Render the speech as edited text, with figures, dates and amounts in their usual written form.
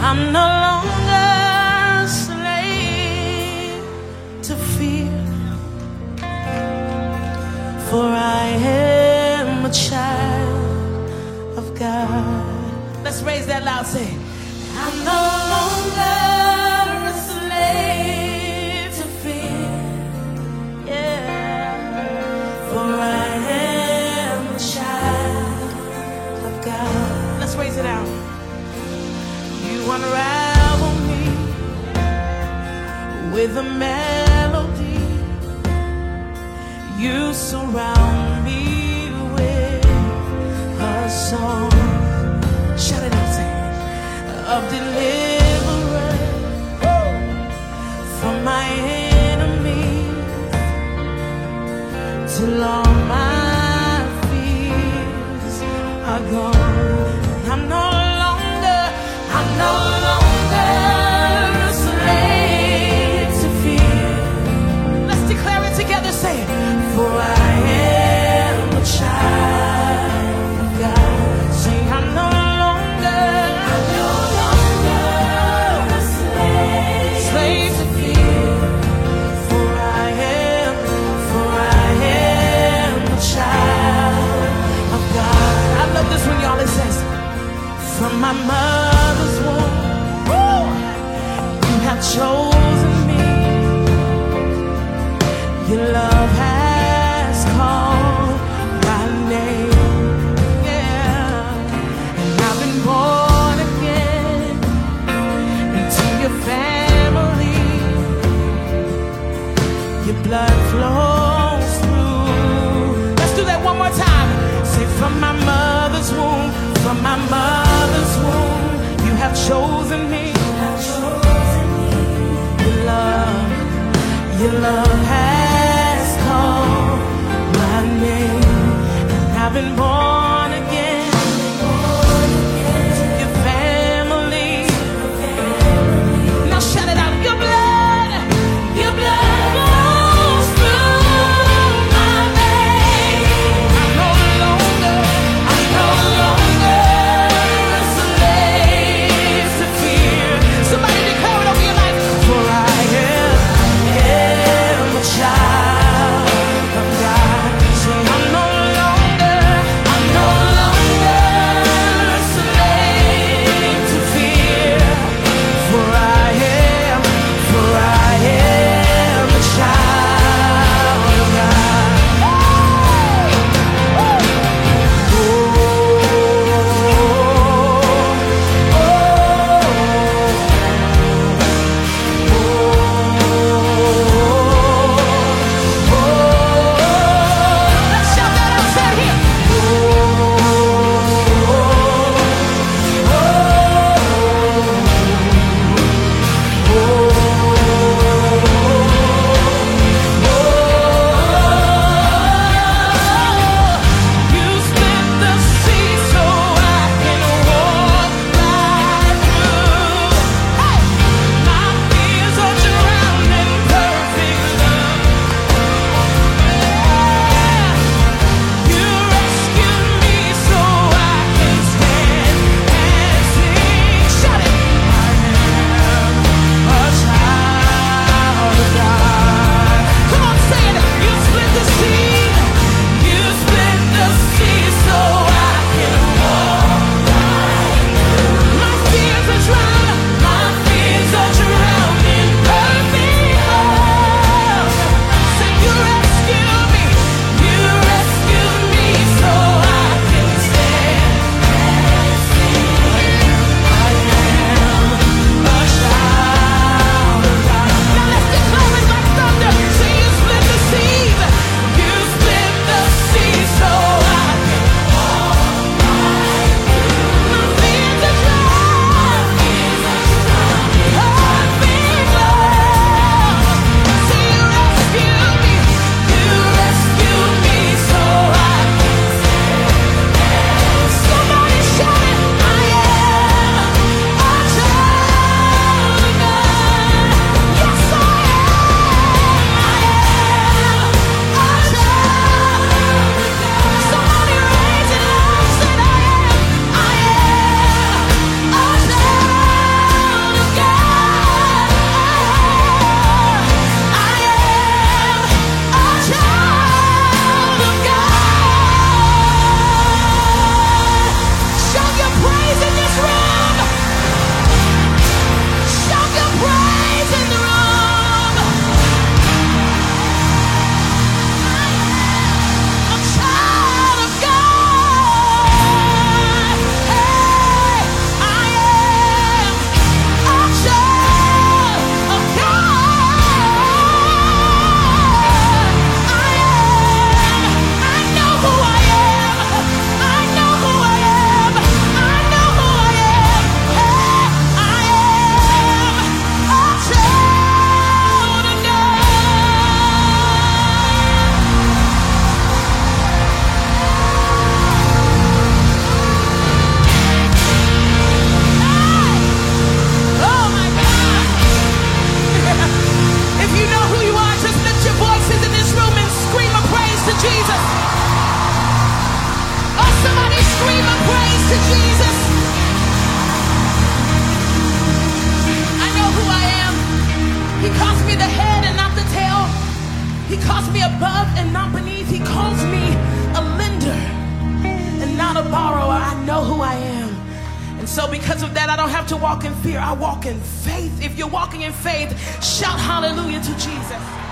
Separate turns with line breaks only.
I'm no longer a slave to fear, for I am a child of God. Let's raise that loud, say, I'm no longer a slave to fear, yeah, for I am a child of God. Let's raise it out. You unravel me with a melody. You surround me with a song. Shout it out, say, of deliverance from my enemies, till all my fears are gone. I'm no longer a slave to fear. Let's declare it together, say, for I am a child of God. Say, I'm no longer a slave to fear, for I am a child of God. I love this one, y'all. It says, from my mother's womb, you have chosen me. Your love has called my name, yeah. And I've been born again into your family. Your blood flows through. Let's do that one more time. Say, from my mother's womb, from my mother's womb, you have chosen me. Your love has called my name, and I've been born again to your family. Now shout it out. Your blood flows through my veins. I'm no longer a slave to fear. Somebody declare it over your life. For I am a child of God. Say, I'm no longer a Jesus. I know who I am. He calls me the head and not the tail. He calls me above and not beneath. He calls me a lender and not a borrower. I know who I am. And so because of that, I don't have to walk in fear. I walk in faith. If you're walking in faith, shout hallelujah to Jesus.